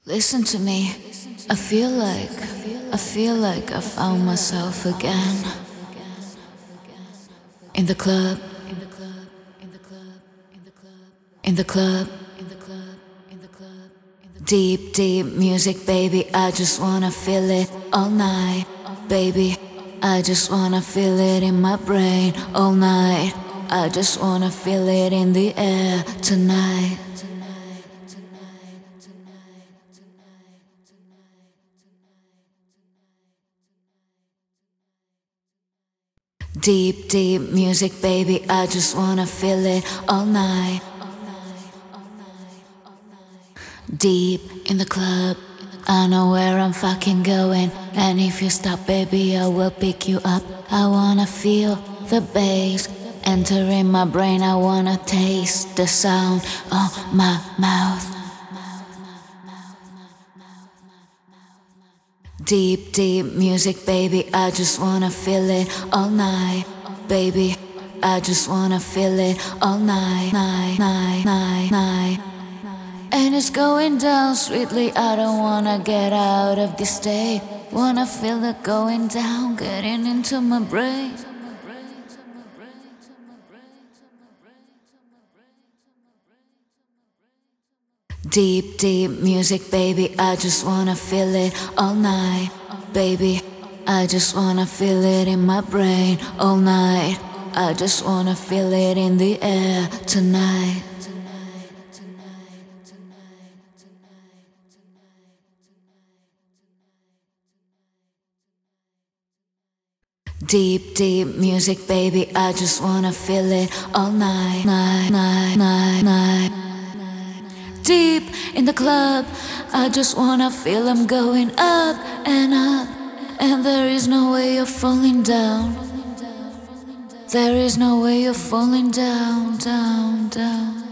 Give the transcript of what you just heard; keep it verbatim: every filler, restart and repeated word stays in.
Listen to me. I feel like, I feel like I found myself again. In the club, in the club, in the club, in the club, in the club, in the club, in the club. Deep, deep music, baby. I just wanna feel it all night, baby. I just wanna feel it in my brain all night. I just wanna feel it in the air tonight. Deep, deep music, baby. I just wanna feel it all night. Deep in the club, I know where I'm fucking going. And if you stop, baby, I will pick you up. I wanna feel the bass enter in my brain. I wanna taste the sound of my mouth. Deep, deep music, baby. I just wanna feel it all night, baby. I just wanna feel it all night, night, night, night, night. And it's going down sweetly. I don't wanna get out of this state. Wanna feel it going down, getting into my brain. Deep, deep music, baby. I just wanna feel it all night, baby. I just wanna feel it in my brain all night. I just wanna feel it in the air tonight. Deep, deep music, baby. I just wanna feel it all night, night, night, night, night. Deep in the club, I just wanna feel I'm going up and up. And there is no way you're falling down. There is no way you're falling down, down, down.